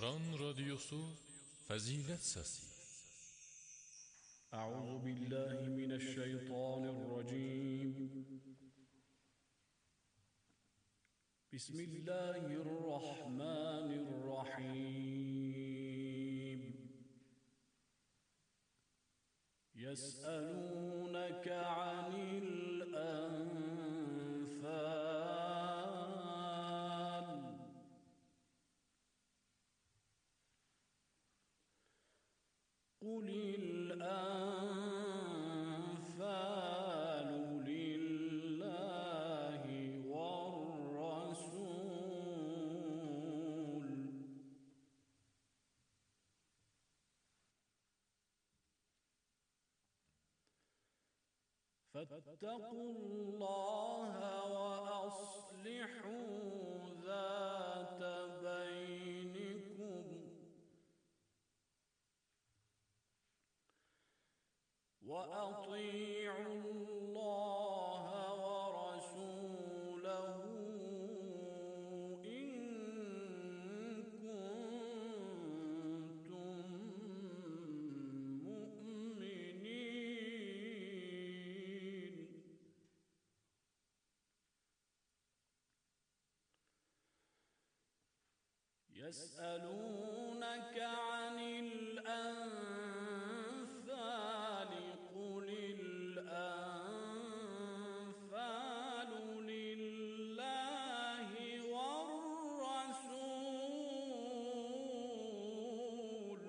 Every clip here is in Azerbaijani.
Aran Radyosu Fazilet Sesi. Euzu billahi mineşşeytanirracim. Bismillahirrahmanirrahim. Yes'elûneke anil enfâl. Kulil enfâlu lillahi ve'r-rasûl. Fettakullâhe ve aslihû zâte beynikum. وأطيعوا الله ورسوله إن كنتم مؤمنين. يسألونك عن الأنفال قل الأنفال لله والرسول.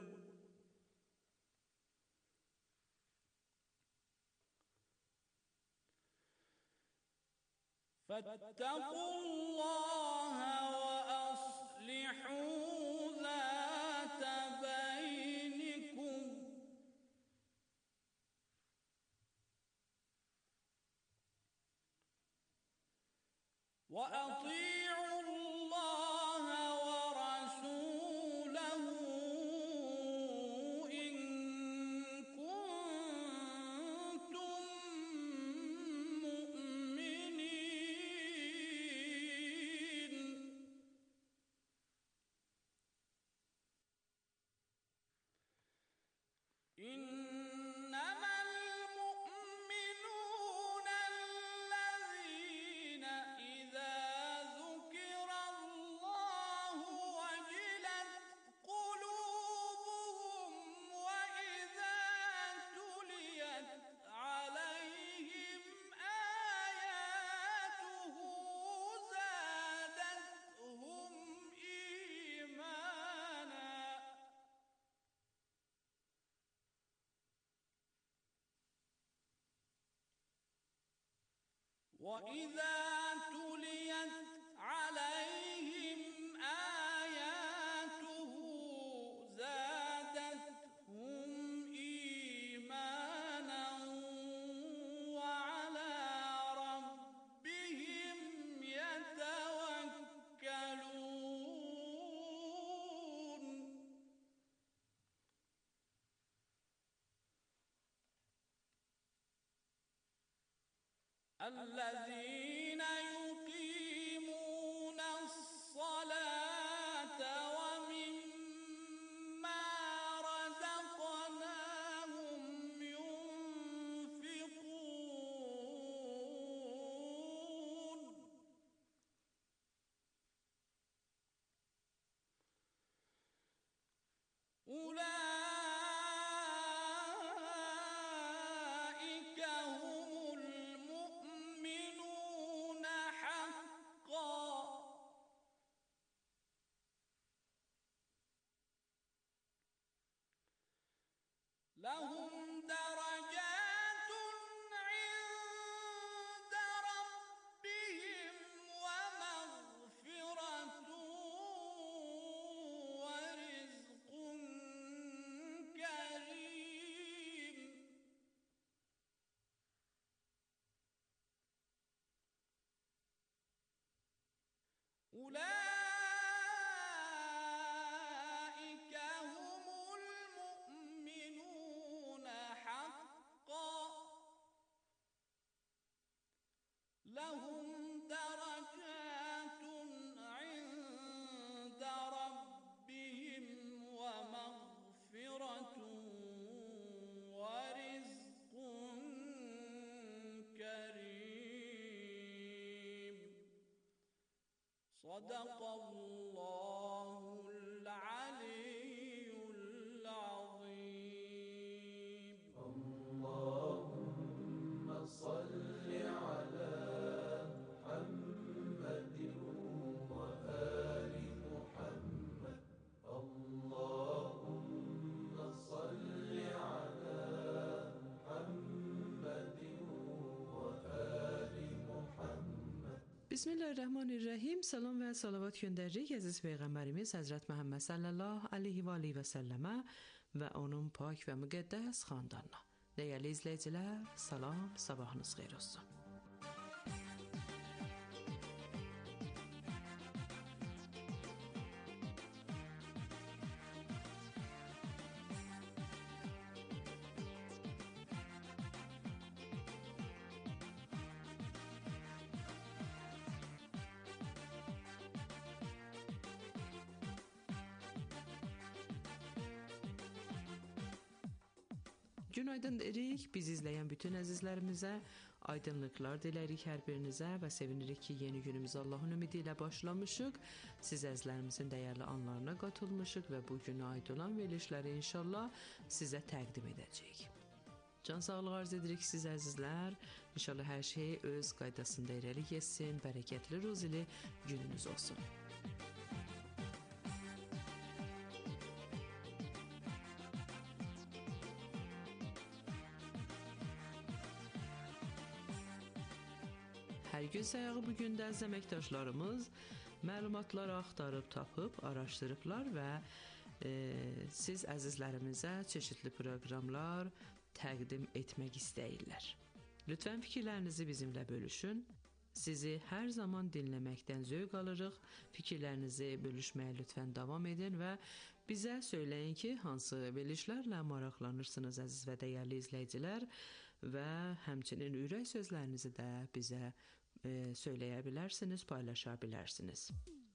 فاتقوا الله وأصلحوا ذات بينكم. وأطيعوا الله ورسوله إن كنتم مؤمنين. إنما المؤمنون الذين إذا ذكر الله وجلت قلوبهم وإذا تليت عليهم آياته زادتهم إيمانا. وإذا تليت عليهم آياته زادتهم إيمانا وعلى ربهم يتوكلون. الذين يقيمون الصلاة ومما رزقناهم ينفقون. أولئك هم المؤمنون حقا. لهم درجات عند ربهم ومغفرة ورزق كريم. أولئك هم المؤمنون حقا. لهم درجات عند ربهم Bismillahirrahmanirrahim. Salam və salavat göndəririk əziz Peyğəmbərimiz Həzrət Məhəmməd sallallahu aleyhi və aleyhi və səlləmə və onun pak və müqəddəs xandanına. Dəyərli izləyicilər, salam, sabahınız xeyir olsun. Günaydın deyirik, biz izləyən bütün əzizlərimizə, aydınlıqlar dilərik hər birinizə və sevinirik ki, yeni günümüzü Allahın ümidi ilə başlamışıq. Siz əzizlərimizin dəyərli anlarına qatılmışıq və bu günə aid olan verilişləri inşallah sizə təqdim edəcəyik. Can sağlığı arz edirik siz əzizlər. İnşallah hər şey öz qaydasında irəli getsin, bərəkətli, ruzili gününüz olsun. Hər gün sayağı bu gün də əməkdaşlarımız məlumatları axtarıb tapıb, araşdırıblar və siz əzizlərimizə çeşitli proqramlar təqdim etmək istəyirlər. Lütfən fikirlərinizi bizimlə bölüşün. Sizi hər zaman dinləməkdən zövq alırıq. Fikirlərinizi bölüşməyə lütfən davam edin və bizə söyləyin ki, hansı verilişlərlə maraqlanırsınız əziz və dəyərli izləyicilər və həmçinin ürək sözlərinizi də bizə söyləyə bilərsiniz, paylaşa bilərsiniz.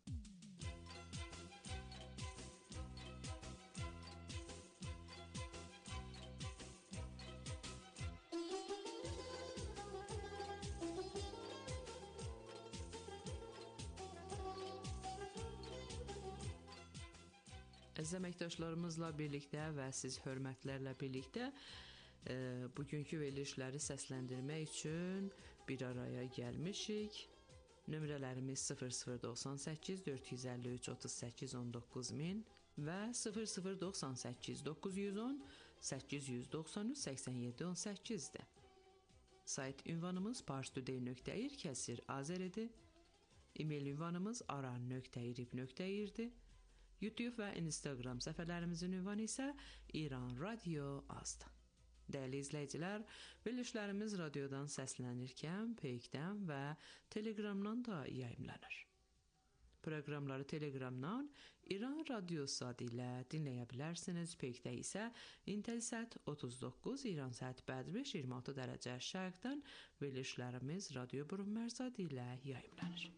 Əziz əməkdaşlarımızla birlikdə və siz hörmətlərlə birlikdə bugünkü verilişləri səsləndirmək üçün bir araya gəlmişik. Nömrələrimiz 0098 453 38 19000 və 0098 910 893 87 18-dir. Sayt ünvanımız parstoday.ir/azeridir. E-mail ünvanımız aran.irib.ir-dir. YouTube və Instagram səhifələrimizin ünvanı isə İran Radio azdır. Dəyərli izləyicilər, verilişlərimiz radiodan səslənirkən, Peykdən və Telegramdan da yayımlanır. Proqramları Telegramdan İran Radiosu adı ilə dinləyə bilərsiniz. Peykdə isə İntelsat 39, İran saat 5 26 dərəcə şərqdən verilişlərimiz Radio Burunmərz adı ilə yayımlanır.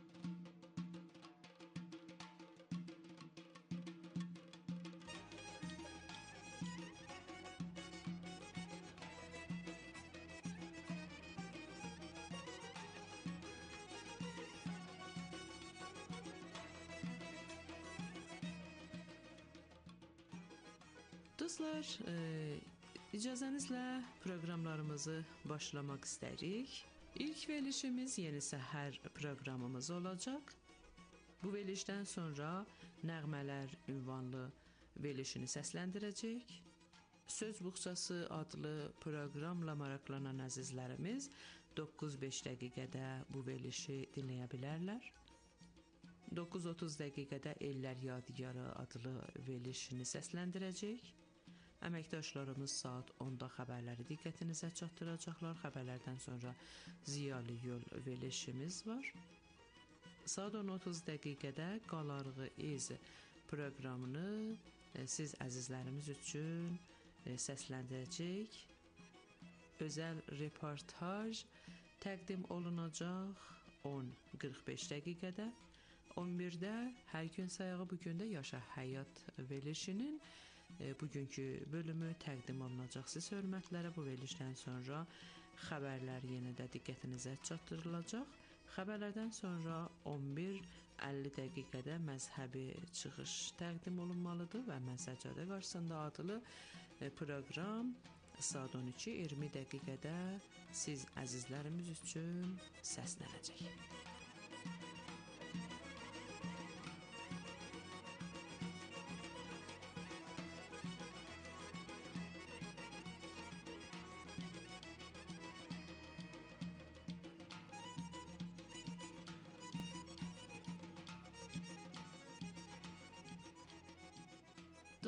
Dostlar, icazənizlə proqramlarımızı başlamaq istəyirik. İlk verilişimiz Yeni Səhər proqramımız olacaq. Bu verilişdən sonra Nəğmələr ünvanlı verilişini səsləndirəcək. Söz Buxçası adlı proqramla maraqlanan əzizlərimiz 9-5 dəqiqədə bu verilişi dinləyə bilərlər. 9:30 dəqiqədə Ellər Yadigarı adlı verilişini səsləndirəcək. Əməkdaşlarımız saat 10-da xəbərləri diqqətinizə çatdıracaqlar. Xəbərlərdən sonra Ziyalı Yol verilişimiz var. Saat 10:30 dəqiqədə Qalarğı İz proqramını siz əzizlərimiz üçün səsləndirəcək. Özəl reportaj təqdim olunacaq 10:45 dəqiqədə. 11-də hər gün sayağı bu gün də Yaşa Həyat verilişinin bugünkü bölümü təqdim olunacaq. Siz hörmətlərə bu verilişdən sonra xəbərlər yenə də diqqətinizə çatdırılacaq. Xəbərlərdən sonra 11:50 dəqiqədə məzhəbi çıxış təqdim olunmalıdır və Məzhəcadə qarşısında adlı proqram saat 12:20 dəqiqədə siz əzizlərimiz üçün səslənəcək.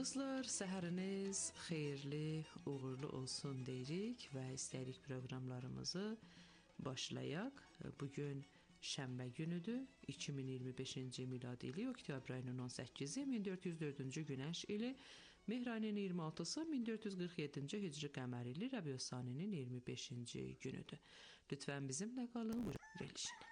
Dostlar, səhəriniz xeyirli, uğurlu olsun deyirik və istəyirik proqramlarımızı başlayaq. Bugün şənbə günüdür, 2025-ci miladi ili, oktyabr ayının 18-i, 1404-cü günəş ili, mehr ayının 26-sı, 1447-ci hicri qəmər ili, Rəbiül Saninin 25-ci günüdür. Lütfən bizimlə qalın, verilişini.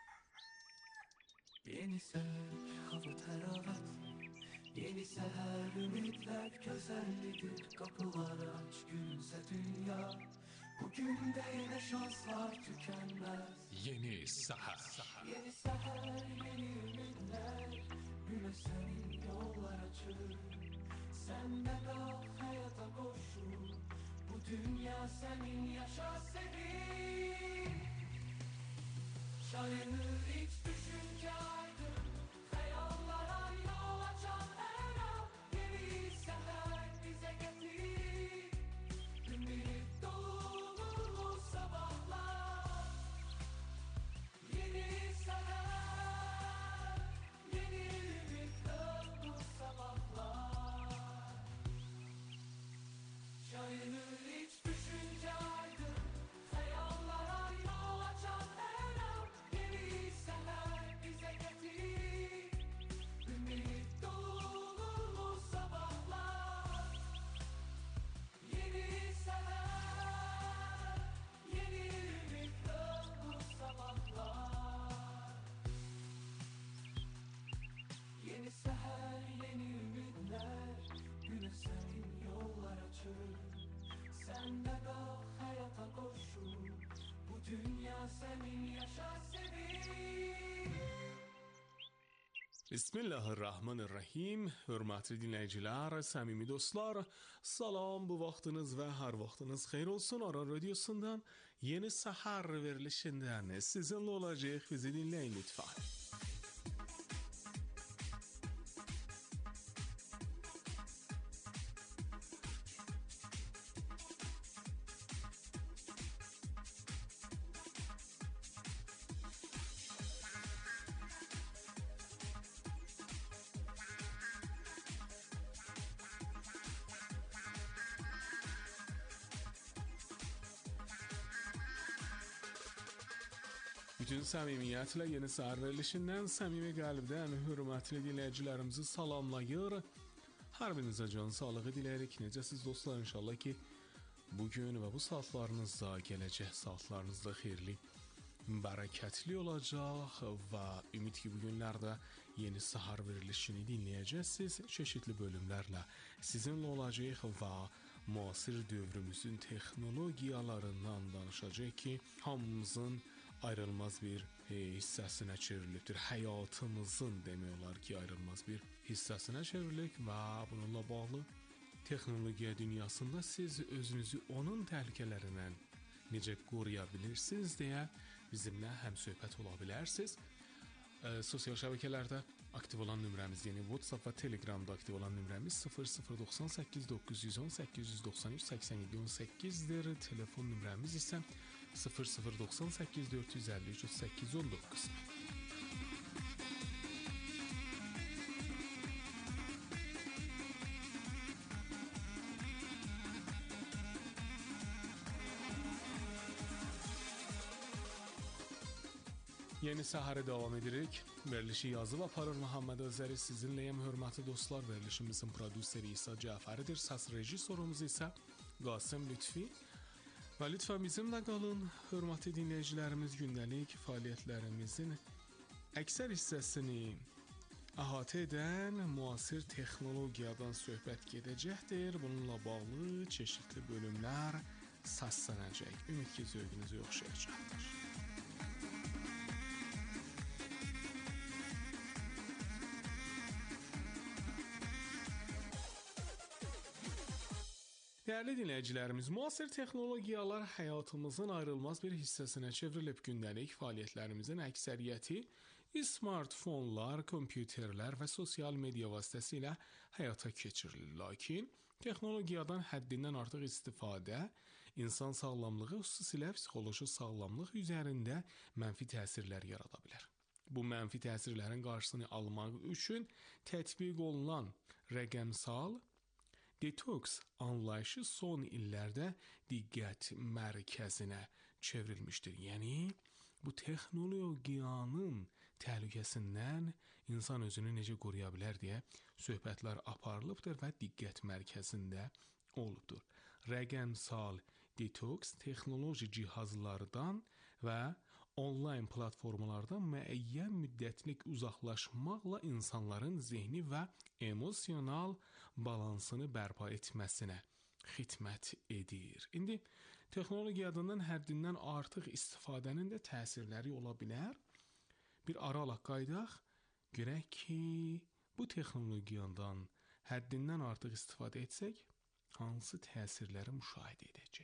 Yeni sevk, hava təravət, yeni səhər, ümidlər gözəllidir. Qapılar aç, gülümsə dünya, bugün də yenə şanslar tükənməz. Yeni səhər. Yeni səhər, yeni ümidlər, günə sənin yollar açır. Sən də qal, həyata qoşul, bu dünya sənin, yaşa sevin. Şayanır iç düşünce aydın, hayallara yol açan her an. Yeni seher bize getir, ümit dolu sabahlar. Yeni seher, yeni ümit dolu sabahlar. Şayanır iç düşünce aydın, hayallara yol açan her an. Yeni seher bize getir, ümit dolu sabahlar. Yeni seher, yeni ümit dolu sabahlar. Yeni seher, yeni ümitler, güne senin yollar açır. Sen de kal, hayata koşul, bu dünya senin, yaşa sevin. Bismillahirrahmanirrahim. Hörmətli dinləyicilər, səmimi dostlar, salam, bu vaxtınız və hər vaxtınız xeyir olsun. Aran Radiosundan yeni səhər verilişindən sizinlə olacaq, bizi dinləyin lütfən. Bütün səmimiyyətlə yeni səhər verilişindən səmimi qəlbdən hörmətli dinləyicilərimizi salamlayır. Hər birinizə can sağlığı diləyirik. Necəsiz dostlar? İnşallah ki, bugün və bu saatlarınızda, gələcək saatlarınızda xeyirli, bərəkətli olacaq və ümid ki, bugünlərdə yeni səhər verilişini dinləyəcəksiniz. Çeşitli bölümlərlə sizinlə olacaq və müasir dövrümüzün texnologiyalarından danışacaq ki, hamımızın ayrılmaz bir hissəsinə çevrilibdir. Həyatımızın demək olar ki, ayrılmaz bir hissəsinə çevrilib və bununla bağlı texnologiya dünyasında siz özünüzü onun təhlükələrindən necə qoruya bilirsiniz deyə bizimlə həmsöhbət ola bilərsiniz. Sosial şəbəkələrdə aktiv olan nömrəmiz, yəni WhatsApp və Telegramda aktiv olan nömrəmiz 0098 910 893 87 18-dir. Telefon nömrəmiz isə 0098 453 38 19. Yeni səhərə davam edirik. Verilişi yazıb aparır Muhammed Özəri. Sizinləyəm hörmətli dostlar. Verilişimizin prodüseri İsa Cəfəridir. Səs rejissorumuz isə Qasım Lütfi. Və lütfən bizimlə qalın. Hörmətli dinləyicilərimiz, gündəlik fəaliyyətlərimizin əksər hissəsini əhatə edən müasir texnologiyadan söhbət gedəcəkdir. Bununla bağlı çeşitli bölümlər səslənəcək. Ümid ki, zövqünüzü oxşayacaqdır. Dəyərli dinləyicilərimiz, müasir texnologiyalar həyatımızın ayrılmaz bir hissəsinə çevrilib. Gündəlik fəaliyyətlərimizin əksəriyyəti smartfonlar, kompüterlər və sosial media vasitəsilə həyata keçirilir. Lakin texnologiyadan həddindən artıq istifadə insan sağlamlığı, xüsusilə psixoloji sağlamlıq üzərində mənfi təsirlər yarada bilər. Bu mənfi təsirlərin qarşısını almaq üçün tətbiq olunan rəqəmsal Detoks anlayışı son illərdə diqqət mərkəzinə çevrilmişdir. Yəni bu texnologiyanın təhlükəsindən insan özünü necə qoruya bilər deyə söhbətlər aparılıbdır və diqqət mərkəzində olubdur. Rəqəmsal detoks texnoloji cihazlardan və onlayn platformalardan müəyyən müddətlik uzaqlaşmaqla insanların zehni və emosional balansını bərpa etməsinə xidmət edir. İndi texnologiyadan həddindən artıq istifadənin də təsirləri ola bilər. Bir aralıq qaydaq, görək ki, bu texnologiyadan həddindən artıq istifadə etsək, hansı təsirləri müşahidə edəcək?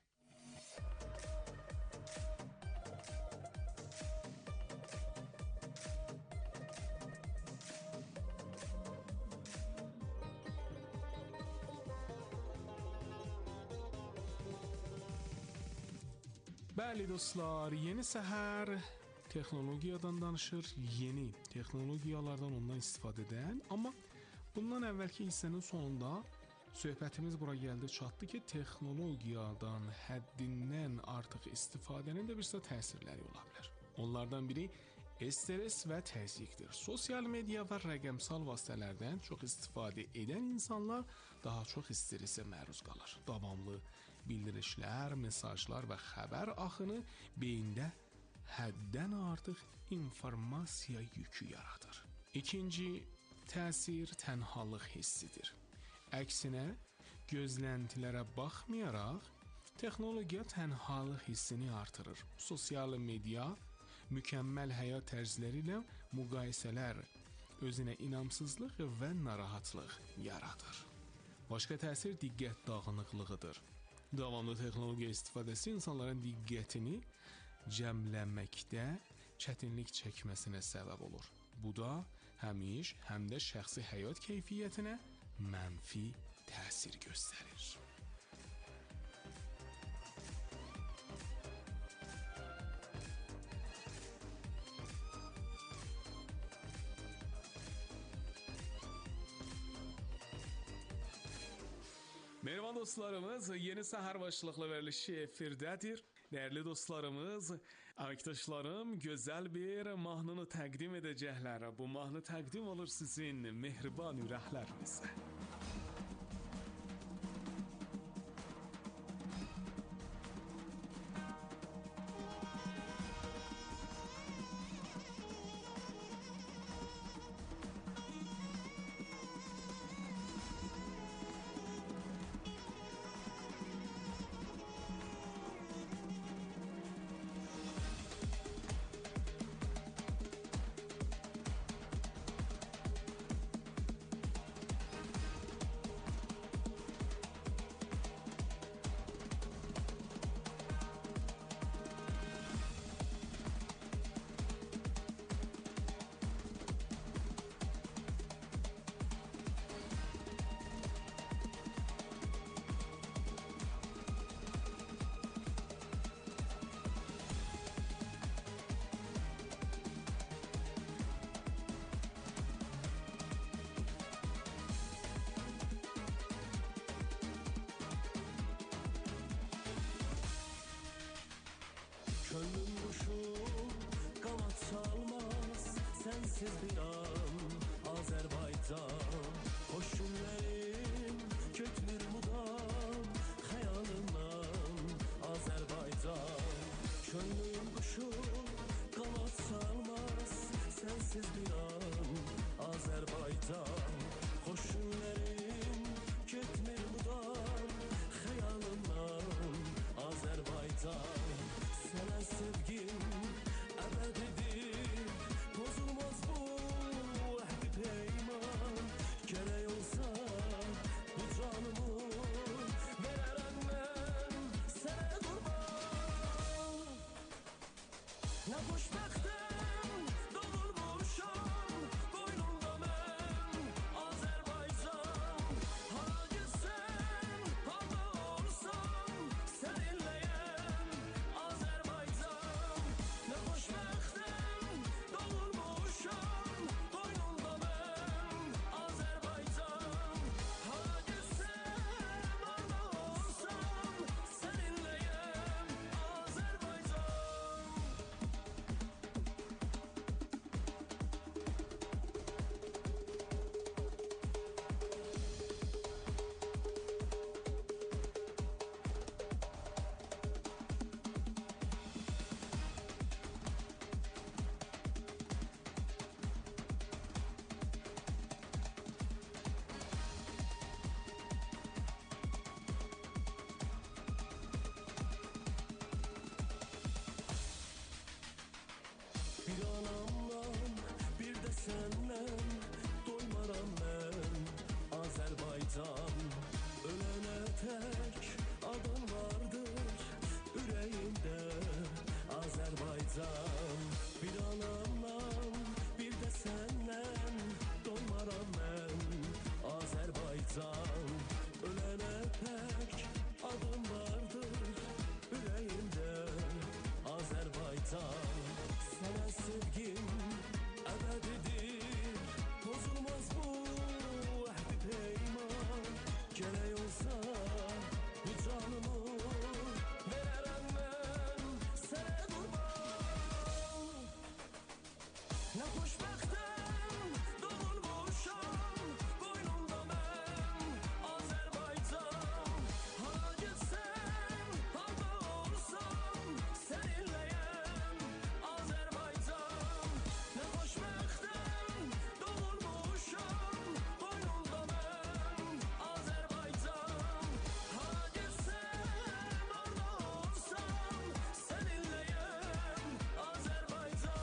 Bəli dostlar, yeni səhər texnologiyadan danışır, yeni texnologiyalardan ondan istifadə edən, amma bundan əvvəlki hissənin sonunda söhbətimiz bura gəldi çatdı ki, texnologiyadan həddindən artıq istifadənin də bir sıra təsirləri ola bilər. Onlardan biri stres və təzyiqdir. Sosial media və rəqəmsal vasitələrdən çox istifadə edən insanlar daha çox stresə məruz qalır. Davamlı bildirişlər, mesajlar və xəbər axını beyində həddən artıq informasiya yükü yaradır. İkinci təsir tənhalıq hissidir. Əksinə, gözləntilərə baxmayaraq, texnologiya tənhalıq hissini artırır. Sosial media mükəmməl həyat tərzləri ilə müqayisələr özünə inamsızlıq və narahatlıq yaradır. Başqa təsir diqqət dağınıqlığıdır. Davamlı texnologiya istifadəsi insanların diqqətini cəmlənməkdə çətinlik çəkməsinə səbəb olur. Bu da həm iş, həm də şəxsi həyat keyfiyyətinə mənfi təsir göstərir. Merhaba dostlarımız, yeni səhər başlıqlı verilişi efirdədir. Dəyərli dostlarımız, arkadaşlarım gözəl bir mahnını təqdim edəcəklər. Bu mahnı təqdim olur sizin mehriban ürəklərinizə. Könlüm kuşu kanat salmaz sensiz bir an Azerbaycan Koşunlarım kötülür mudam Hayalımdan Azerbaycan Könlüm kuşu kanat salmaz sensiz bir an Azerbaycan Koşunlarım kötülür mudam Hayalımdan Azerbaycan Sana sevgim ebedidir Bozulmaz bu ahdi peyman tek adın vardır ürəyimdə Azərbaycan. Bir anamdan, bir də səndən doymaram mən Azərbaycan. Ölənə tək adın vardır ürəyimdə Azərbaycan. Sənə sevgim əbədidir, pozulmaz bu əhdi peyman. Gərək olsa bu canımı verərəm mən sənə qurban. Nə xoşbəxtəm doğulmuşam qoynumda mən Azərbaycan. Hara getsəm, harda olsam səninləyəm Azərbaycan. Nə xoşbəxtəm doğulmuşam qoynumda mən Azərbaycan. Hara getsəm, harda olsam səninləyəm Azərbaycan.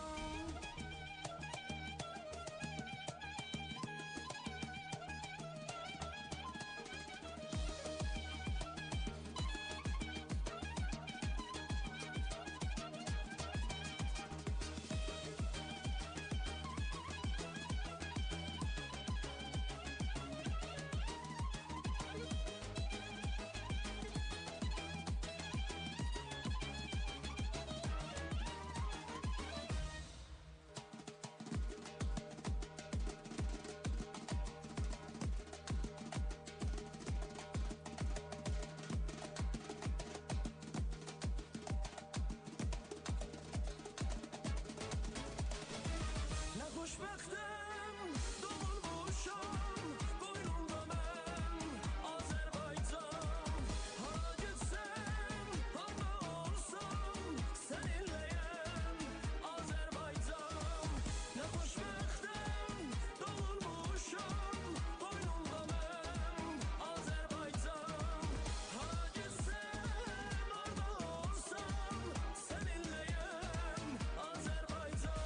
Nə xoşbəxtəm doğulmuşam qoynumda mən Azərbaycan. Hara getsəm, harda olsam səninləyəm Azərbaycan. Nə xoşbəxtəm doğulmuşam qoynumda mən Azərbaycan. Hara getsəm, harda olsam səninləyəm Azərbaycan.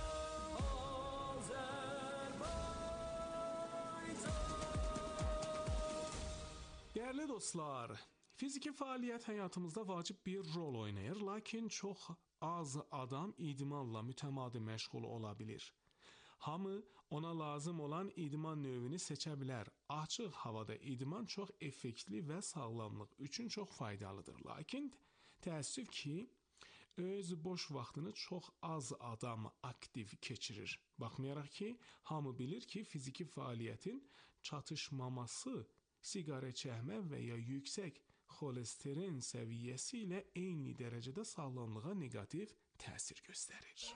Değerli dostlar, fiziki fəaliyyət həyatımızda vacib bir rol oynayır, lakin çox az adam idmanla mütəmadi məşğul ola bilir. Hamı ona lazım olan idman növünü seçə bilər. Açıq havada idman çox effektli və sağlamlıq üçün çox faydalıdır. Lakin təəssüf ki, öz boş vaxtını çox az adam aktiv keçirir. Baxmayaraq ki, hamı bilir ki, fiziki fəaliyyətin çatışmaması siqaret çəkmə və ya yüksək xolesterin səviyyəsi ilə eyni dərəcədə sağlamlığa neqativ təsir göstərir.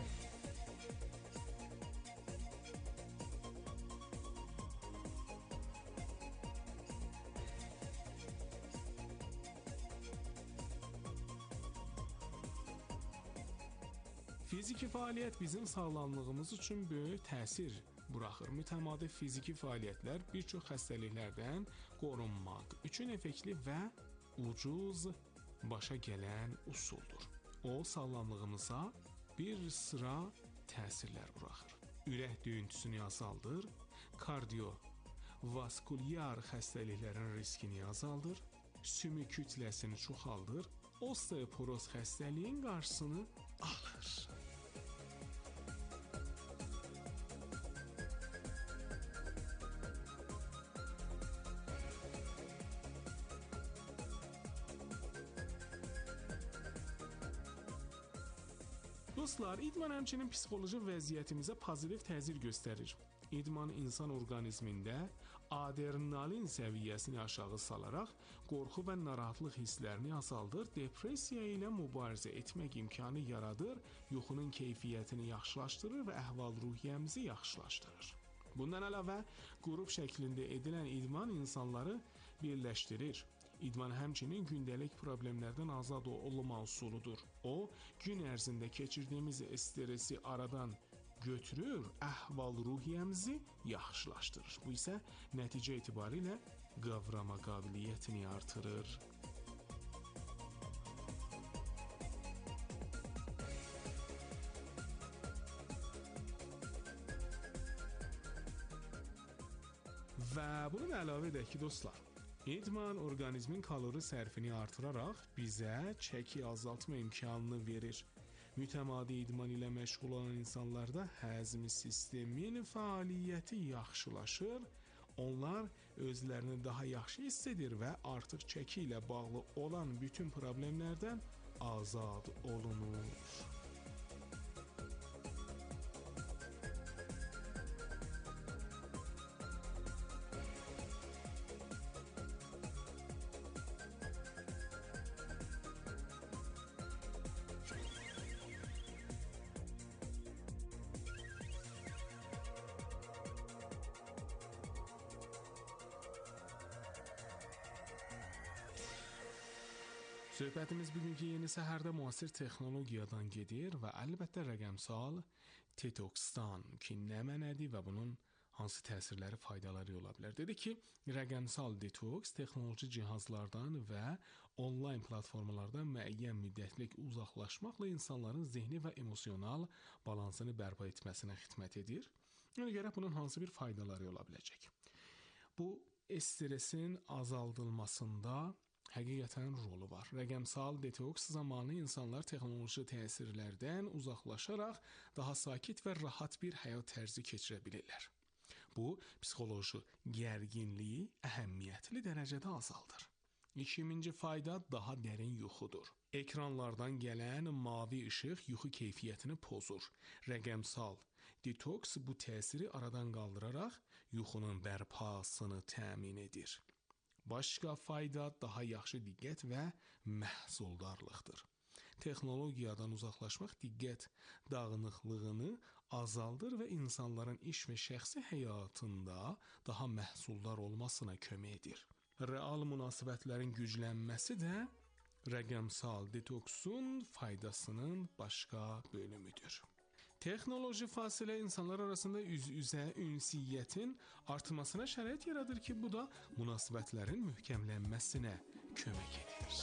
Fiziki fəaliyyət bizim sağlamlığımız üçün böyük təsir buraxır. Mütəmadi fiziki fəaliyyətlər bir çox xəstəliklərdən qorunmaq üçün effektli və ucuz başa gələn üsuldur. O, sağlamlığımıza bir sıra təsirlər buraxır. Ürək döyüntüsünü azaldır, kardiovaskulyar xəstəliklərin riskini azaldır, sümük kütləsini çoxaldır, osteoporoz xəstəliyin qarşısını alır. Dostlar, idman həmçinin psixoloji vəziyyətimizə pozitiv təsir göstərir. İdman insan orqanizmində adrenalin səviyyəsini aşağı salaraq qorxu və narahatlıq hisslərini azaldır, depressiya ilə mübarizə etmək imkanı yaradır, yuxunun keyfiyyətini yaxşılaşdırır və əhval-ruhiyyəmizi yaxşılaşdırır. Bundan əlavə, qrup şəklində edilən idman insanları birləşdirir. İdman həmçinin gündəlik problemlərdən azad olma üsuludur. O, gün ərzində keçirdiyimiz stresi aradan götürür, əhval-ruhiyyəmizi yaxşılaşdırır. Bu isə nəticə etibarilə qavrama qabiliyyətini artırır. Və bunu da əlavə edək ki, dostlar, İdman orqanizmin kalori sərfini artıraraq bizə çəki azaltma imkanını verir. Mütəmadi idman ilə məşğul olan insanlarda həzm sisteminin fəaliyyəti yaxşılaşır. Onlar özlərini daha yaxşı hiss edir və artıq çəki ilə bağlı olan bütün problemlərdən azad olunur. Söhbətimiz bugünkü yeni səhərdə müasir texnologiyadan gedir və əlbəttə rəqəmsal detoksdan ki, nə mənədir və bunun hansı təsirləri, faydaları ola bilər. Dedi ki, rəqəmsal detoks texnoloji cihazlardan və onlayn platformalardan müəyyən müddətlik uzaqlaşmaqla insanların zehni və emosional balansını bərpa etməsinə xidmət edir. Ona görə bunun hansı bir faydaları ola biləcək? Bu stresin azaldılmasında həqiqətən rolu var. Rəqəmsal detoks zamanı insanlar texnoloji təsirlərdən uzaqlaşaraq daha sakit və rahat bir həyat tərzi keçirə bilirlər. Bu, psixoloji gərginliyi əhəmiyyətli dərəcədə azaldır. İkinci fayda daha dərin yuxudur. Ekranlardan gələn mavi işıq yuxu keyfiyyətini pozur. Rəqəmsal detoks bu təsiri aradan qaldıraraq yuxunun bərpasını təmin edir. Başqa fayda daha yaxşı diqqət və məhsuldarlıqdır. Texnologiyadan uzaqlaşmaq diqqət dağınıqlığını azaldır və insanların iş və şəxsi həyatında daha məhsuldar olmasına kömək edir. Real münasibətlərin güclənməsi də rəqəmsal detoksun faydasının başqa bölümüdür. Texnoloji fasilə insanlar arasında üz-üzə ünsiyyətin artmasına şərait yaradır ki, bu da münasibətlərin möhkəmlənməsinə kömək edir.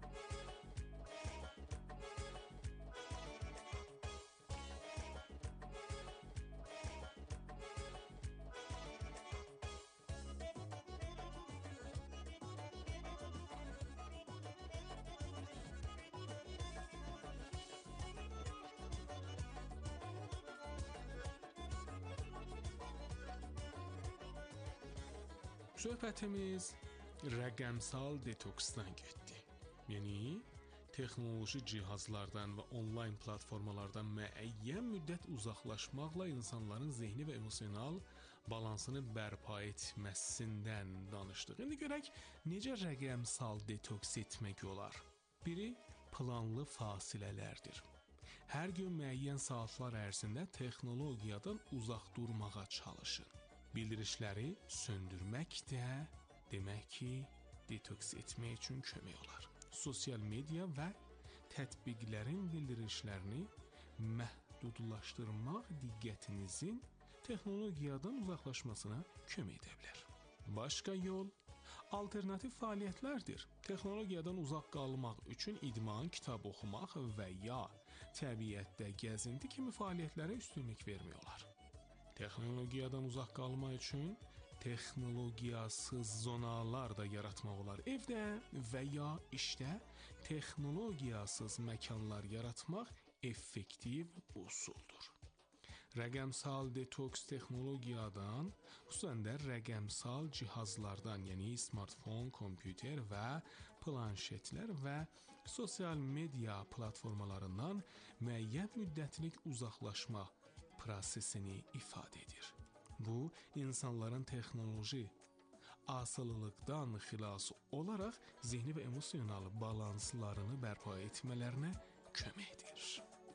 Söhbətimiz rəqəmsal detoksdan getdi. Yəni, texnoloji cihazlardan və onlayn platformalardan müəyyən müddət uzaqlaşmaqla insanların zehni və emosional balansını bərpa etməsindən danışdıq. İndi görək, necə rəqəmsal detoks etmək olar? Biri, planlı fasilələrdir. Hər gün müəyyən saatlar ərzində texnologiyadan uzaq durmağa çalışın. Bildirişləri söndürmək də demək ki, detoks etmək üçün kömək olar. Sosial media və tətbiqlərin bildirişlərini məhdudlaşdırmaq diqqətinizin texnologiyadan uzaqlaşmasına kömək edə bilər. Başqa yol alternativ fəaliyyətlərdir. Texnologiyadan uzaq qalmaq üçün idman, kitab oxumaq və ya təbiətdə gəzinti kimi fəaliyyətlərə üstünlük vermək olar. Texnologiyadan uzaq qalmaq üçün texnologiyasız zonalar da yaratmaq olar. Evdə və ya işdə texnologiyasız məkanlar yaratmaq effektiv üsuldur. Rəqəmsal detoks texnologiyadan, xüsusən də rəqəmsal cihazlardan, yəni smartfon, kompüter və planşetlər və sosial media platformalarından müəyyən müddətlik uzaqlaşma prosesini ifadə edir. Bu, insanların texnoloji asılılıqdan xilas olaraq zehni və emosional balanslarını bərpa etmələrinə kömək edir.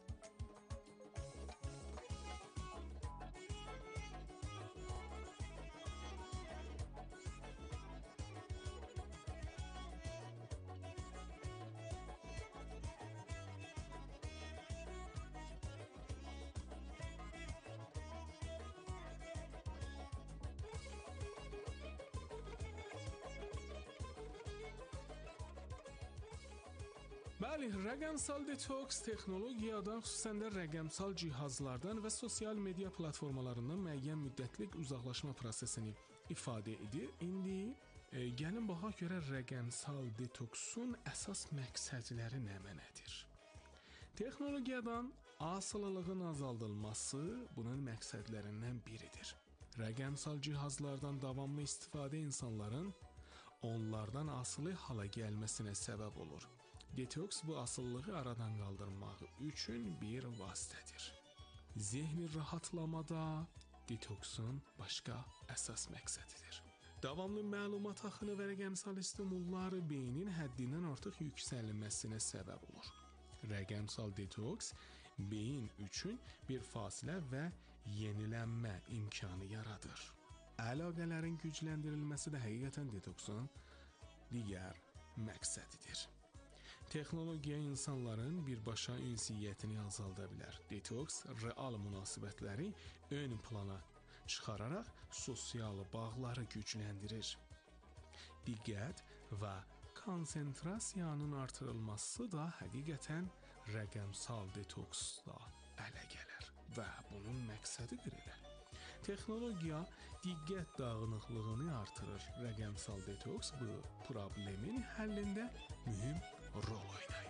Bəli, rəqəmsal detoks texnologiyadan, xüsusən də rəqəmsal cihazlardan və sosial media platformalarından müəyyən müddətlik uzaqlaşma prosesini ifadə edir. İndi Gəlin baxaq görə rəqəmsal detoksun əsas məqsədləri nədir? Texnologiyadan asılılığın azaldılması bunun məqsədlərindən biridir. Rəqəmsal cihazlardan davamlı istifadə insanların onlardan asılı hala gəlməsinə səbəb olur. Detoks bu asılılığı aradan qaldırmaq üçün bir vasitədir. Zehni rahatlamada detoksun başqa əsas məqsədidir. Davamlı məlumat axını və rəqəmsal stimullar beynin həddindən artıq yüksəlməsinə səbəb olur. Rəqəmsal detoks beyin üçün bir fasilə və yenilənmə imkanı yaradır. Əlaqələrin gücləndirilməsi də həqiqətən detoksun digər məqsədidir. Texnologiya insanların birbaşa ünsiyyətini azalda bilər. Detoks real münasibətləri ön plana çıxararaq sosial bağları gücləndirir. Diqqət və konsentrasiyanın artırılması da həqiqətən rəqəmsal detoksla ələ gələr və bunun məqsədidir elə. Texnologiya diqqət dağınıqlığını artırır. Rəqəmsal detoks bu problemin həllində mühüm rol oynayır.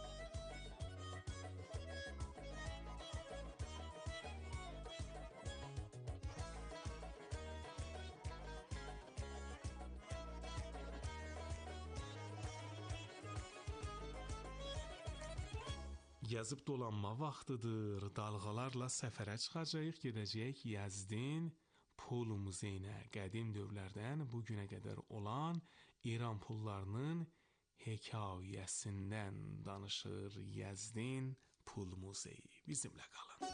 Yazıb dolanma vaxtıdır. Dalğalarla səfərə çıxacağıq, gedəcəyik Yəzdin Pul Muzeyinə. Qədim dövrlərdən bu günə qədər olan İran pullarının hekayəsindən danışır Yəzdin Pul Muzeyi. Bizimlə qalın.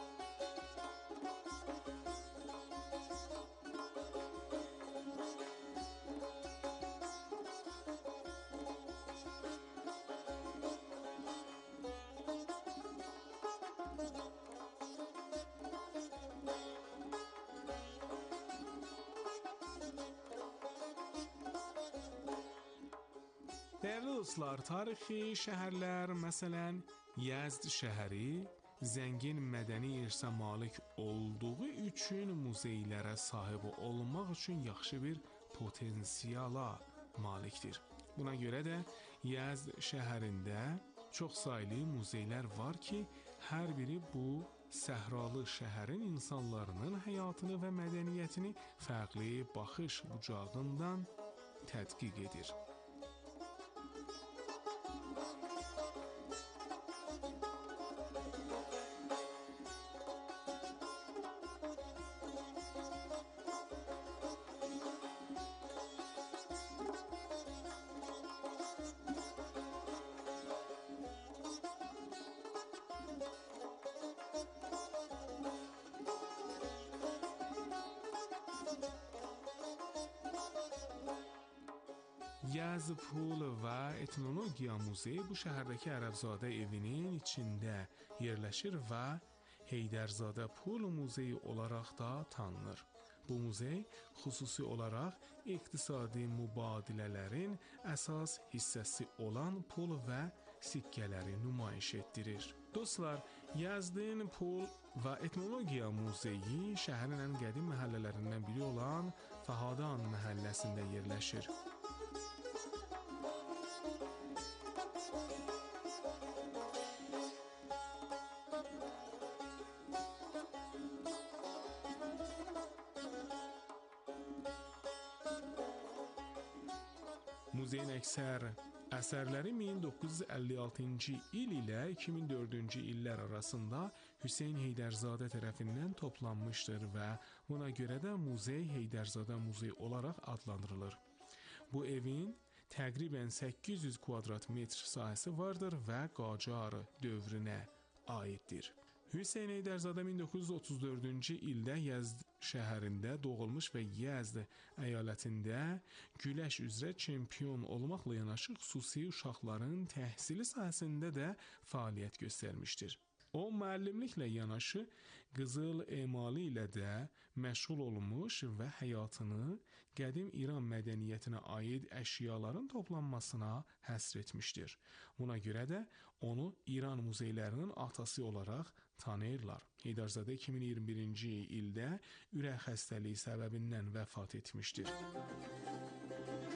Dəyərli dostlar, tarixi şəhərlər, məsələn, Yəzd şəhəri zəngin mədəni irsə malik olduğu üçün muzeylərə sahib olmaq üçün yaxşı bir potensiala malikdir. Buna görə də Yəzd şəhərində çoxsaylı muzeylər var ki, hər biri bu səhralı şəhərin insanlarının həyatını və mədəniyyətini fərqli baxış bucağından tədqiq edir. Yəzd Pul və Etnologiya Muzeyi bu şəhərdəki Ərəbzadə evinin içində yerləşir və Heydərzadə Pul Muzeyi olaraq da tanınır. Bu muzey xüsusi olaraq iqtisadi mübadilələrin əsas hissəsi olan pul və sikkələri nümayiş etdirir. Dostlar, Yəzdin Pul və Etnologiya Muzeyi şəhərin ən qədim məhəllələrindən biri olan Fahadan məhəlləsində yerləşir. Muzeyin əksər əsərləri 1956-cı il ilə 2004-cü illər arasında Hüseyn Heydərzadə tərəfindən toplanmışdır və buna görə də muzey Heydərzadə muzeyi olaraq adlandırılır. Bu evin təqribən 800 kvadrat metr sahəsi vardır və Qacar dövrünə aiddir. Hüseyn Heydərzadə 1934-cü ildə Yəzd şəhərində doğulmuş və Yəzd əyalətində güləş üzrə çempion olmaqla yanaşı xüsusi uşaqların təhsili sahəsində də fəaliyyət göstərmişdir. O, müəllimliklə yanaşı qızıl emalı ilə də məşğul olmuş və həyatını qədim İran mədəniyyətinə aid əşyaların toplanmasına həsr etmişdir. Buna görə də onu İran muzeylərinin atası olaraq tanıyırlar. Heydərzadə 2021-ci ildə ürək xəstəliyi səbəbindən vəfat etmişdir.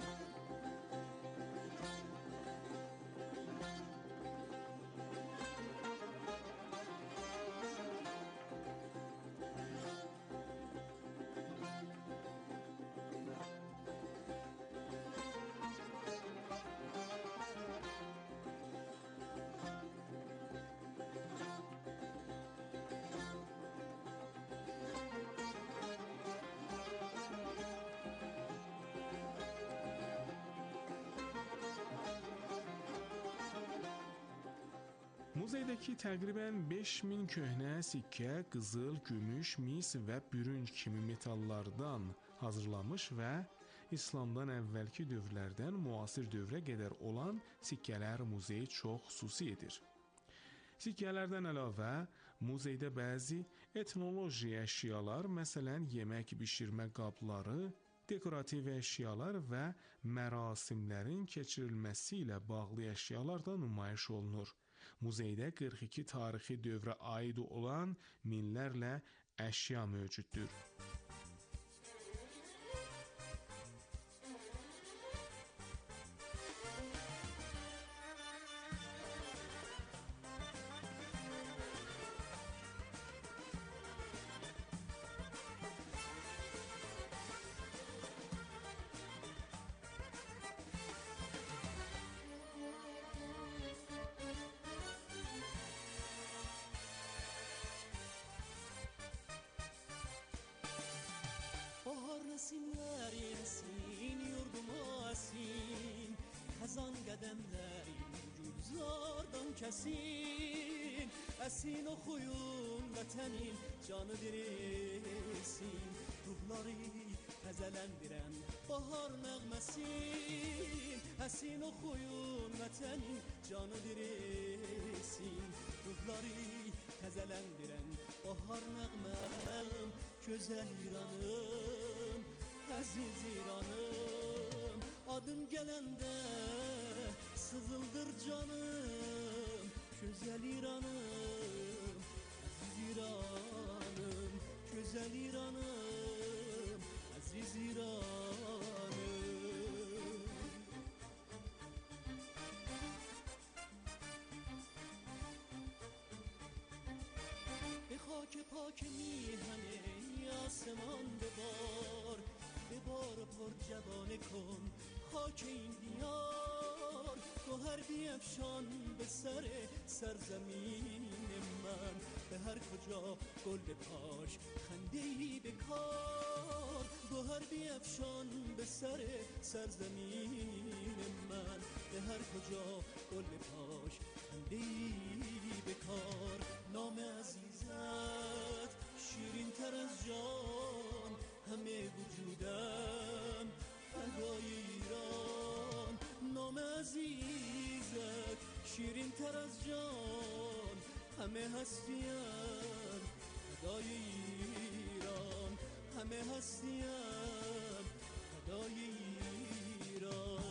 Muzeydəki təqribən 5000 köhnə sikkə, qızıl, gümüş, mis və bürünc kimi metallardan hazırlanmış və İslamdan əvvəlki dövrlərdən müasir dövrə qədər olan sikkələr muzeyi çox xüsusi edir. Sikkələrdən əlavə muzeydə bəzi etnoloji əşyalar, məsələn yemək bişirmə qabları, dekorativ əşyalar və mərasimlərin keçirilməsi ilə bağlı əşyalar da nümayiş olunur. Muzeydə 42 tarixi dövrə aid olan minlərlə əşya mövcuddur. Bahar resimler yensin, yurduma esin, Hazan qədəmlərin gülzardan kəsin, Əsin oxuyun vətənin canı dirilsin, Ruhları təzələndirən bahar nəğməsin, Əsin oxuyun vətənin canı dirilsin, Ruhları təzələndirən bahar nəğməm, Gözəl İranım, əziz İranım, Adın gələndə sızıldır canım, Gözəl İranım, əziz İranım, Gözəl İranım, əziz İranım. به خاک پاک میهن آسمان ببار پر جوانه کن خاک این دیار گوهر بیفشان به سر سرزمین من به هر کجا گل بپاش خنده‌ای به کار گوهر بیفشان به سر سرزمین من به هر کجا گل بپاش خنده‌ای به کار نام عزیزت شیرین تر از جان همه وجودم فدای ایران نام عزیزت شیرین تر از جان همه هستیم فدای ایران همه هستیم فدای ایران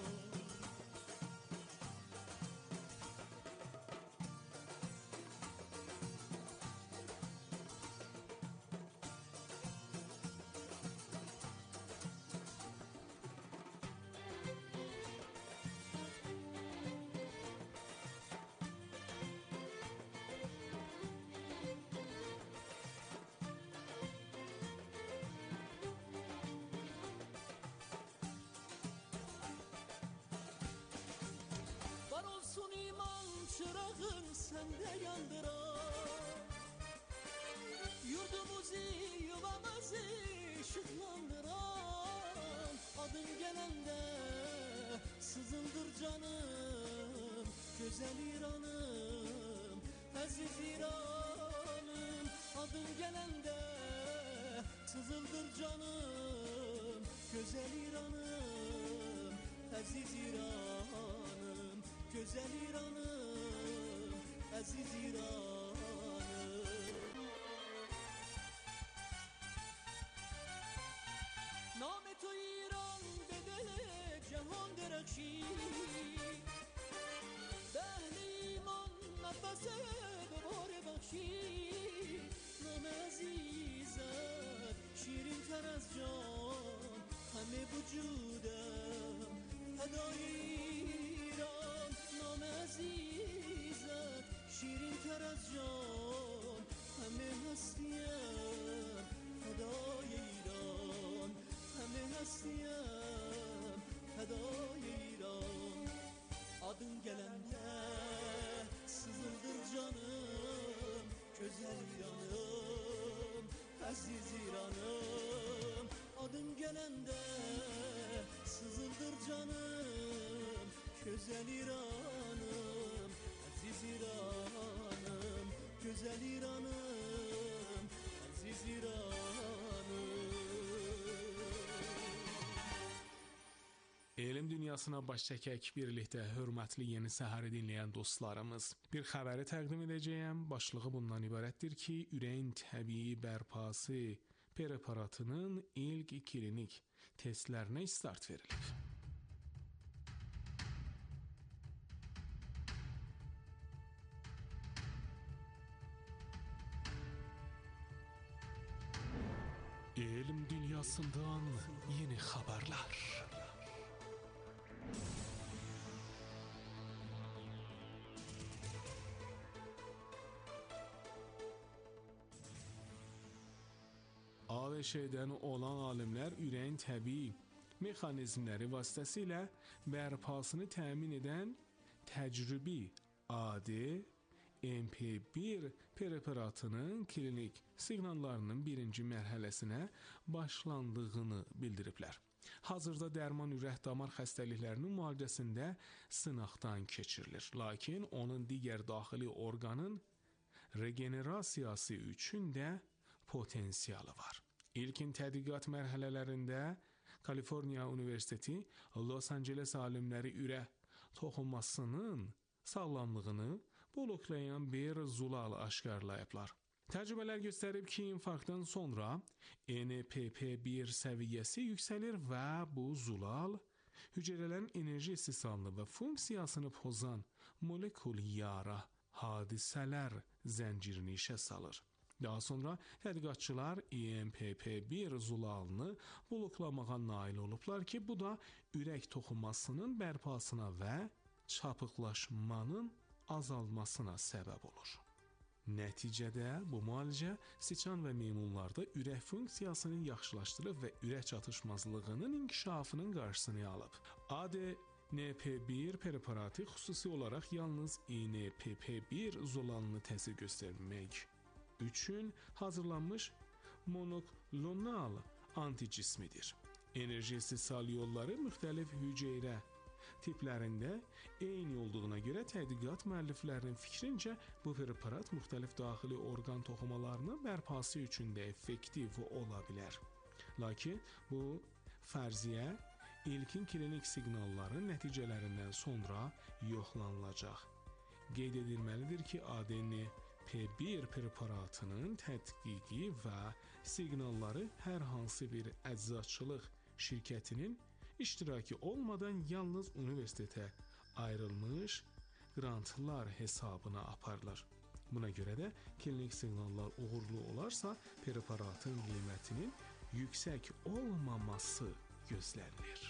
olsun iman çırağın sende yandıran Yurdumuzu yuvamızı ışıklandıran Adın gelende sızıldır canım Güzel İran'ım, aziz İran'ım Adın gelende sızıldır canım Güzel İran'ım, aziz İran'ım Güzel İran'ım, aziz İran'ım نام تو ایران به دل جهان درخشی به اهل ایمان نفس دوباره بخشی نام عزیزت شیرین تر از جان همه وجودم فدای ایران نام عزیزت شیرین تر از جان همه هستیم فدای ایران همه هستیم فدای ایران Adın gelende sızıldır canım Güzel İran'ım, aziz İran'ım Adın gelende sızıldır canım Güzel İran'ım, aziz Aziz İranım, güzel İranım, aziz İranım. Elm dünyasına baş çəkək birlikdə hörmətli Yeni Səhəri dinləyən dostlarımız. Bir xəbəri təqdim edəcəyəm. Başlığı bundan ibarətdir ki, ürəyin təbii bərpası preparatının ilk klinik testlərinə start verilib. Elm dünyasından yeni xəbərlər. ABŞ-dən olan alimlər ürəyin təbii mexanizmləri vasitəsilə bərpasını təmin edən təcrübi AD MP1 preparatının klinik siqnallarının birinci mərhələsinə başlandığını bildiriblər. Hazırda dərman ürək-damar xəstəliklərinin müalicəsində sınaqdan keçirilir. Lakin onun digər daxili orqanın regenerasiyası üçün də potensialı var. İlkin tədqiqat mərhələlərində Kaliforniya Universiteti Los Angeles alimləri ürək toxunmasının sağlamlığını bloklayan bir zulal aşkarlayıblar. Təcrübələr göstərib ki, infarktdan sonra NPP1 səviyyəsi yüksəlir və bu zulal hüceyrələrin enerji istehsalını və funksiyasını pozan molekul yara hadisələr zəncirini işə salır. Daha sonra tədqiqatçılar EMPP1 zulalını bloklamağa nail olublar ki, bu da ürək toxunmasının bərpasına və çapıqlaşmanın azalmasına səbəb olur. Nəticədə bu müalicə siçan və meymunlarda ürək funksiyasını yaxşılaşdırıb və ürək çatışmazlığının inkişafının qarşısını alıb. ADNP1 preparatı xüsusi olaraq yalnız ENPP1 zulalını təsir göstərmək üçün hazırlanmış monoklonal anticismidir. Enerji istehsal yolları müxtəlif hüceyrə tiplərində eyni olduğuna görə tədqiqat müəlliflərinin fikrincə bu preparat müxtəlif daxili orqan toxumalarının bərpası üçün də effektiv ola bilər. Lakin bu fərziyyə ilkin klinik siqnalların nəticələrindən sonra yoxlanılacaq. Qeyd edilməlidir ki, ADN-P1 preparatının tədqiqi və siqnalları hər hansı bir əczaçılıq şirkətinin iştirakı olmadan yalnız universitetə ayrılmış grantlar hesabına aparılır. Buna görə də klinik siqnallar uğurlu olarsa preparatın qiymətinin yüksək olmaması gözlənilir.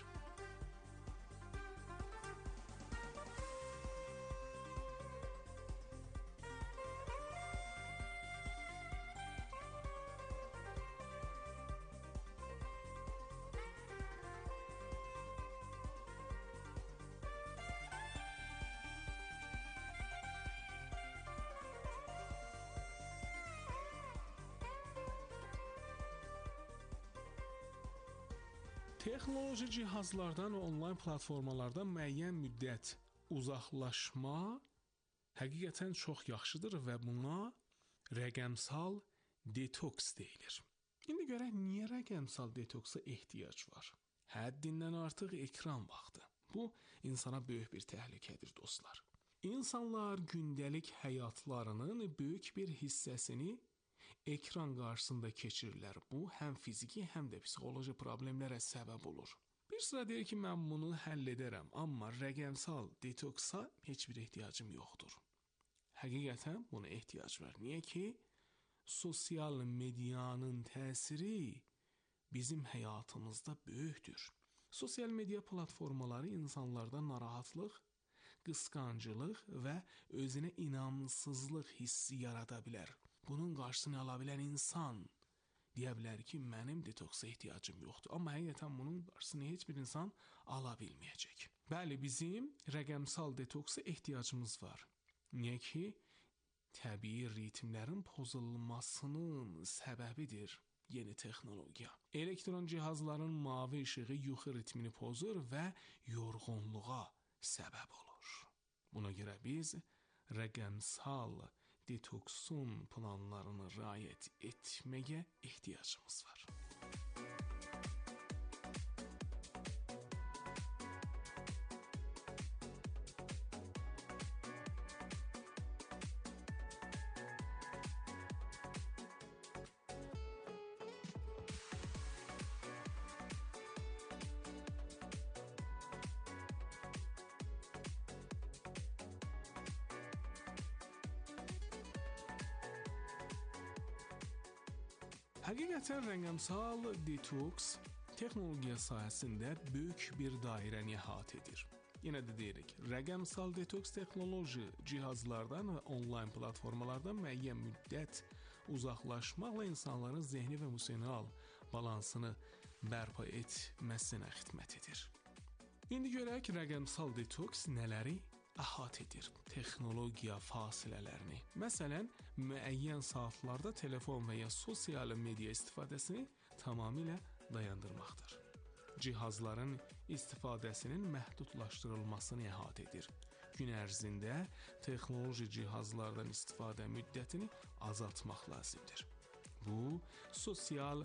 Texnoloji cihazlardan və onlayn platformalardan müəyyən müddət uzaqlaşma həqiqətən çox yaxşıdır və buna rəqəmsal detoks deyilir. İndi görək, niyə rəqəmsal detoksa ehtiyac var? Həddindən artıq ekran vaxtı. Bu, insana böyük bir təhlükədir, dostlar. İnsanlar gündəlik həyatlarının böyük bir hissəsini ekran qarşısında keçirirlər. Bu, həm fiziki, həm də psixoloji problemlərə səbəb olur. Bir sıra deyir ki, mən bunu həll edərəm, amma rəqəmsal detoksa heç bir ehtiyacım yoxdur. Həqiqətən buna ehtiyac var. Niyə ki, sosial medianın təsiri bizim həyatımızda böyükdür. Sosial media platformaları insanlarda narahatlıq, qısqancılıq və özünə inamsızlıq hissi yarada bilər. Bunun qarşısını ala bilən insan deyə bilər ki, mənim detoksa ehtiyacım yoxdur. Amma həqiqətən bunun qarşısını heç bir insan ala bilməyəcək. Bəli, bizim rəqəmsal detoksa ehtiyacımız var. Niyə ki, təbii ritmlərin pozulmasının səbəbidir yeni texnologiya. Elektron cihazların mavi işığı yuxu ritmini pozur və yorğunluğa səbəb olur. Buna görə biz rəqəmsal detoksun planlarını riayət etməyə ehtiyacımız var. Həqiqətən rəqəmsal detoks texnologiya sahəsində böyük bir dairəni əhatə edir. Yenə də deyirik, rəqəmsal detoks texnoloji cihazlardan və onlayn platformalardan müəyyən müddət uzaqlaşmaqla insanların zehni və emosional balansını bərpa etməsinə xidmət edir. İndi görək rəqəmsal detoks nələri əhatə edir? Texnologiya fasilələrini. Məsələn, müəyyən saatlarda telefon və ya sosial media istifadəsini tamamilə dayandırmaqdır. Cihazların istifadəsinin məhdudlaşdırılmasını əhatə edir. Gün ərzində texnoloji cihazlardan istifadə müddətini azaltmaq lazımdır. Bu, sosial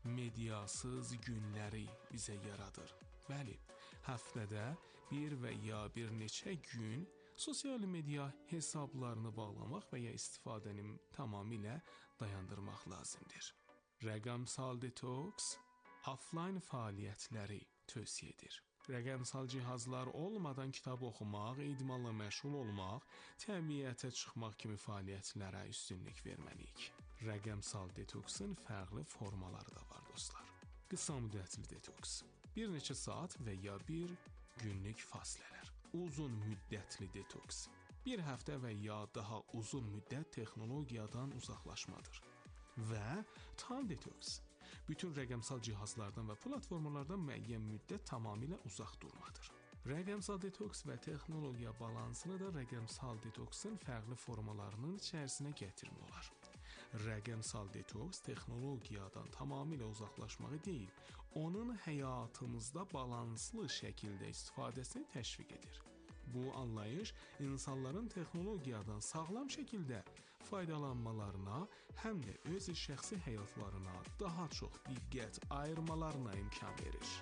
mediasız günləri bizə yaradır. Bəli, həftədə bir və ya bir neçə gün sosial media hesablarını bağlamaq və ya istifadəni tamamilə dayandırmaq lazımdır. Rəqəmsal detoks offline fəaliyyətləri tövsiyə edir. Rəqəmsal cihazlar olmadan kitab oxumaq, idmanla məşğul olmaq, təbiətə çıxmaq kimi fəaliyyətlərə üstünlük verməliyik. Rəqəmsal detoksun fərqli formaları da var dostlar. Qısa müddətli detoks. Bir neçə saat və ya bir günlük fasilələr. Uzun müddətli detoks. Bir həftə və ya daha uzun müddət texnologiyadan uzaqlaşmadır. Və tam detoks. Bütün rəqəmsal cihazlardan və platformalardan müəyyən müddət tamamilə uzaq durmadır. Rəqəmsal detoks və texnologiya balansını da rəqəmsal detoksun fərqli formalarının içərisinə gətirmək olar. Rəqəmsal detoks texnologiyadan tamamilə uzaqlaşmağı deyil, onun həyatımızda balanslı şəkildə istifadəsini təşviq edir. Bu anlayış insanların texnologiyadan sağlam şəkildə faydalanmalarına, həm də öz şəxsi həyatlarına daha çox diqqət ayırmalarına imkan verir.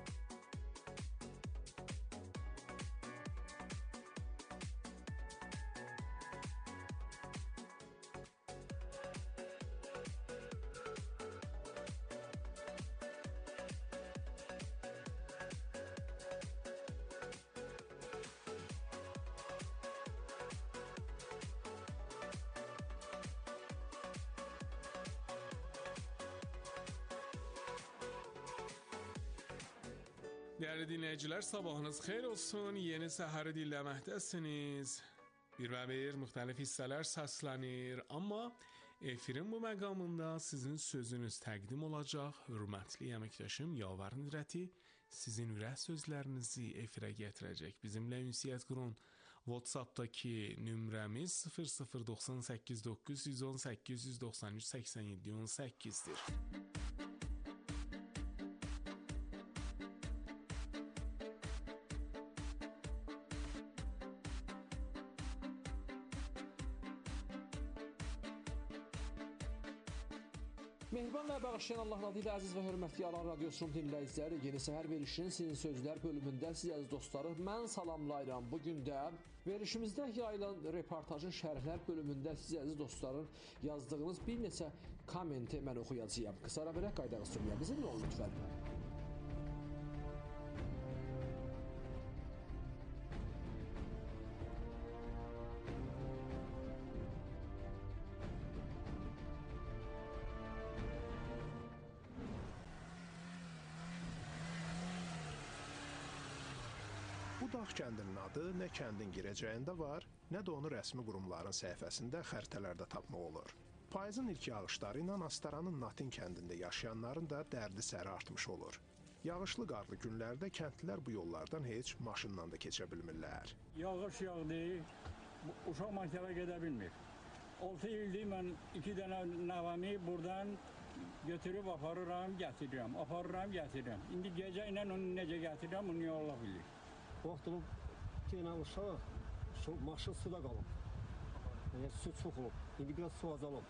Dəyərli dinləyicilər, sabahınız xeyir olsun. Yeni səhəri dinləməkdəsiniz. Bir və bir müxtəlif hissələr səslənir, amma efirin bu məqamında sizin sözünüz təqdim olacaq. Hörmətli əməkdaşım Yavar Nürəti sizin ürək sözlərinizi efirə gətirəcək. Bizimlə ünsiyyət qurun. WhatsApp'dakı nömrəmiz 0098 918 193 87 18'dir. Mehriban və bağışlayan Allah adı ilə əziz və hörmətli Alan Radiosunun dinləyiciləri, Yeni Səhər verilişinin Sizin Sözlər bölümündə siz əziz dostları mən salamlayıram. Bugün də verilişimizdə yayılan reportajın şərhlər bölümündə siz əziz dostların yazdığınız bir neçə kommenti mən oxuyacağam. Qısa ara verək qaydağı sürüyə. Bizimlə olun lütfən. Bu dağ kəndinin adı nə kəndin girəcəyində var, nə də onu rəsmi qurumların səhifəsində xəritələrdə tapmaq olur. Payızın ilk yağışları ilə Astaranın Natin kəndində yaşayanların da dərdi səri artmış olur. Yağışlı qarlı günlərdə kəndlilər bu yollardan heç maşınla da keçə bilmirlər. Yağış yağdı, uşaq məktəbə gedə bilmir. 6 ildir mən 2 dənə nəvəmi buradan götürüb aparıram, gətirirəm. İndi gecə ilə onu necə gətirirəm, onu Allah bilir. Baxdım, yenə uşaq, maşın suda qalıb. Su çox olub. İndi biraz su azalıb.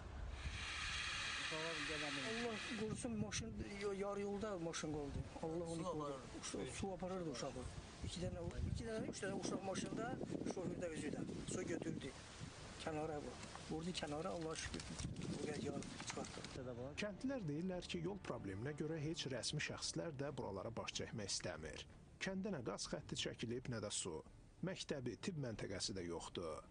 Allah qorusun maşın yarı yolda maşın qaldı. Allah onu qorusun. Su aparırdı uşağı. 2 dənə, 3 dənə uşaq maşında, şoför də özü də. Su götürdü. Kənara bu. Vurdu kənara, Allah şükür. Buraya yarıb çıxartdı. Kəndlilər deyirlər ki, yol probleminə görə heç rəsmi şəxslər də buralara baş çəkmək istəmir. Kəndə nə qaz xətti çəkilib, nə də su. Məktəbi, tibb məntəqəsi də yoxdur.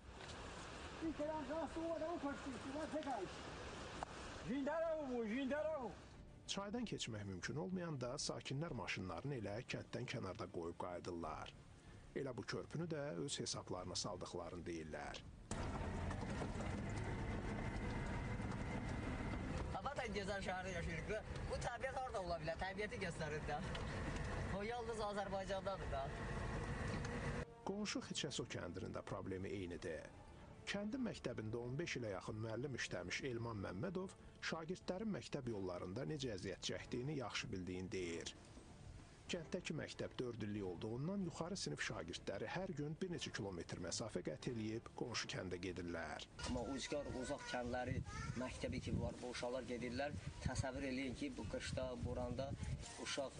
Çaydan keçmək mümkün olmayanda sakinlər maşınlarını elə kənddən kənarda qoyub qayıdırlar. Elə bu körpünü də öz hesablarına saldıqlarını deyirlər. Zaten gözəl şəhərdə yaşayırıq. Bu təbiət harda ola bilər? Təbiəti göstərir də. O yalnız Azərbaycandadır da. Qonşu Xıçəso kəndinin də problemi eynidir. Kəndin məktəbində 15 ilə yaxın müəllim işləmiş Elman Məmmədov şagirdlərin məktəb yollarında necə əziyyət çəkdiyini yaxşı bildiyini deyir. Kənddəki məktəb 4 illik olduğundan yuxarı sinif şagirdləri hər gün bir neçə kilometr məsafə qət eləyib qonşu kəndə gedirlər. Amma uzaq kəndləri məktəbi ki var, bu uşaqlar gedirlər. Təsəvvür eləyin ki, bu qışda, boranda uşaq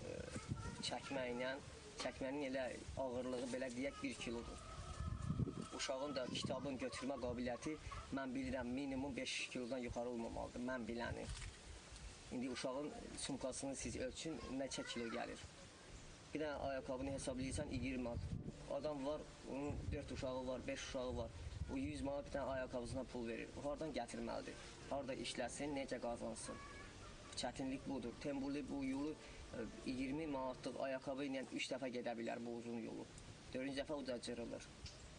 çəkmənin elə ağırlığı belə deyək 1 kilodur. Uşağın da kitabın götürmə qabiliyyəti mən bilirəm minimum 5 kilodan yuxarı olmamalıdır, mən biləni. İndi uşağın sumkasını siz ölçün, neçə kilo gəlir. Bir dənə ayaqqabını hesablayırsan 20 manat. Adam var, onun 4 uşağı var, 5 uşağı var. O 100 manat bir dənə ayaqqabısına pul verir. O hardan gətirməlidir? Harada işləsin, necə qazansın? Çətinlik budur. Tembuli bu yolu 20 manatlıq ayaqqabı ilə 3 dəfə gedə bilər bu uzun yolu. 4-cü dəfə o da cırılır.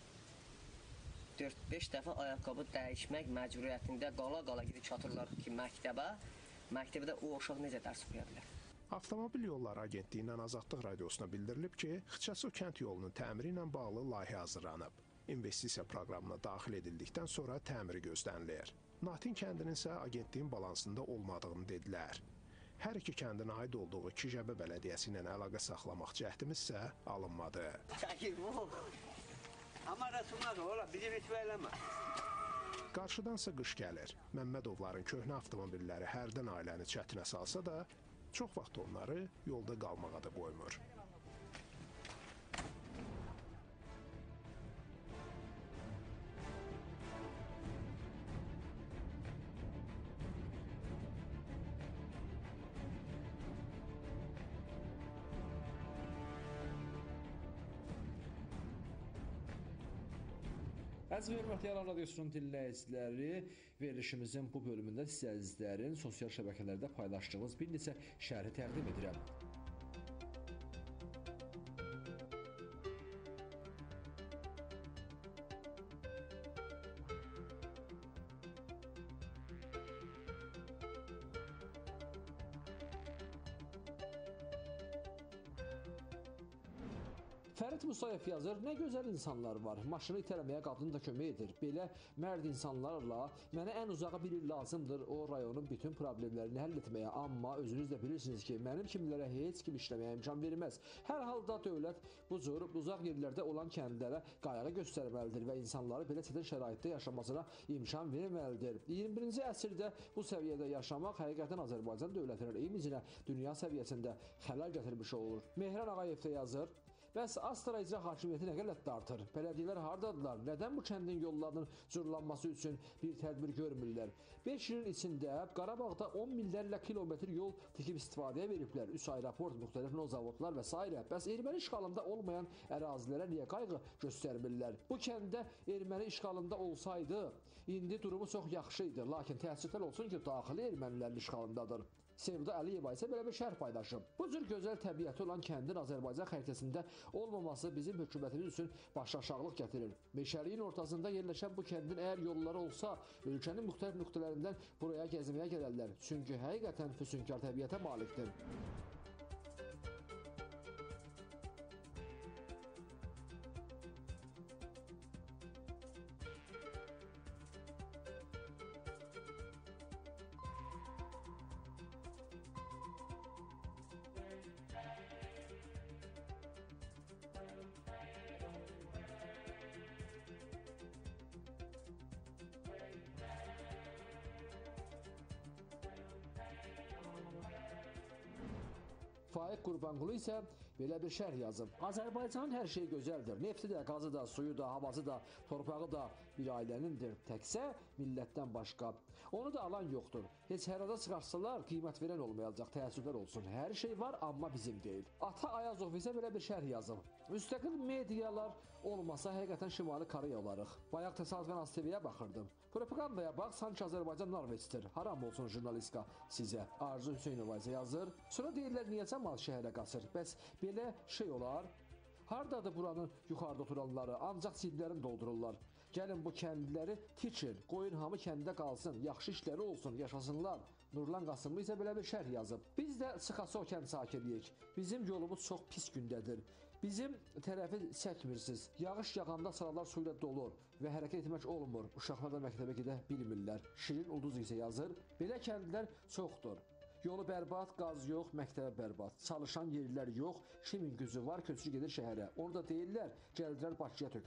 4-5 dəfə ayaqqabı dəyişmək məcburiyyətində qala-qala gedib çatırlar ki, məktəbdə o uşaq necə dərs oxuya bilər? Avtomobil Yolları Agentliyindən Azadlıq Radiosuna bildirilib ki, Xıçəso kənd yolunun təmiri ilə bağlı layihə hazırlanıb. İnvestisiya proqramına daxil edildikdən sonra təmiri gözlənilir. Natin kəndinin isə agentliyin balansında olmadığını dedilər. Hər iki kəndin aid olduğu Kicəbə bələdiyyəsi ilə əlaqə saxlamaq cəhdimiz isə alınmadı. Çəkil bu. Amma rəsumlar ola, bizi rütbə eləmə. Qarşıdansa qış gəlir. Məmmədovların köhnə avtomobilləri hərdən ailəni çətinə salsa da, çox vaxt onları yolda qalmağa da qoymur. Əziz və hörmətli Yalan Radiosunun dinləyiciləri, verilişimizin bu bölümündə sizlərin sosial şəbəkələrdə paylaşdığımız bir neçə şərhi təqdim edirəm. Fərid Musayev yazır, nə gözəl insanlar var, maşını itələməyə qadın da kömək edir. Belə mərd insanlarla mənə ən uzağa bir il lazımdır o rayonun bütün problemlərini həll etməyə. Amma özünüz də bilirsiniz ki, mənim kimlərə heç kim işləməyə imkan verməz. Hər halda dövlət bu cür uzaq yerlərdə olan kəndlərə qayğı göstərməlidir və insanları belə çətin şəraitdə yaşamasına imkan verməlidir. 21-ci əsrdə bu səviyyədə yaşamaq həqiqətən Azərbaycan dövlətinin imicinə dünya səviyyəsində xələl gətirmiş olur. Mehran Ağayev də yazır, bəs Astara icra hakimiyyəti nə qədər artır? Bələdiyyələr hardadılar? Nədən bu kəndin yollarının cırlanması üçün bir tədbir görmürlər? 5 ilin içində Qarabağda 10 minlərlə kilometr yol tikib istifadəyə veriblər. 3 aeroport, müxtəlif zavodlar və s. Bəs erməni işğalında olmayan ərazilərə niyə qayğı göstərmirlər? Bu kəndə erməni işğalında olsaydı, indi durumu çox yaxşı idi. Lakin təəssüflər olsun ki, daxili ermənilərin işğalındadır. Sevda Əliyeva isə belə bir şərh paylaşıb. Bu cür gözəl təbiəti olan kəndin Azərbaycan xəritəsində olmaması bizim hökumətimiz üçün başaşağılıq gətirir. Meşəliyin ortasında yerləşən bu kəndin əgər yolları olsa, ölkənin müxtəlif nöqtələrindən buraya gəzməyə gələrlər. Çünki həqiqətən füsunkar təbiətə malikdir. Faiq Qurbanqulu isə belə bir şərh yazıb. Azərbaycanın hər şeyi gözəldir. Nefti də, qazı da, suyu da, havası da, torpağı da bir ailənindir. Təkcə millətdən başqa. Onu da alan yoxdur. Heç hər ada çıxarsalar qiymət verən olmayacaq. Təəssüflər olsun. Hər şey var, amma bizim deyil. Ata Ayazov isə belə bir şərh yazıb. Müstəqil medialar olmasa həqiqətən Şimali Koreya olarıq. Bayaq təsadüfən ASTV-yə baxırdım. Propagandaya bax, sanki Azərbaycan Norveçdir. Haram olsun jurnalistika sizə. Arzu Hüseynova isə yazır. Sonra deyirlər, niyə cəmaət şəhərə qaçır? Bəs belə şey olar? Hardadır buranın yuxarıda oturanları? Ancaq ciblərini doldururlar. Gəlin bu kəndliləri tiçin, qoyun hamı kəndə qalsın, yaxşı işləri olsun, yaşasınlar. Nurlan Qasımlı isə belə bir şərh yazıb. Biz də Sıxası o kənd sakinliyik. Bizim yolumuz çox pis gündədir. Bizim tərəfi çəkmirsiniz. Yağış yağanda sıralar su ilə dolur və hərəkət etmək olmur. Uşaqlar da məktəbə gedə bilmirlər. Şirin Ulduz isə yazır. Belə kəndlər çoxdur. Yolu bərbad, qaz yox, məktəbə bərbad. Çalışan yerlər yox, kimin gücü var, köçü gedir şəhərə. Onu da deyirlər, gəldilər Bakıya tökülür.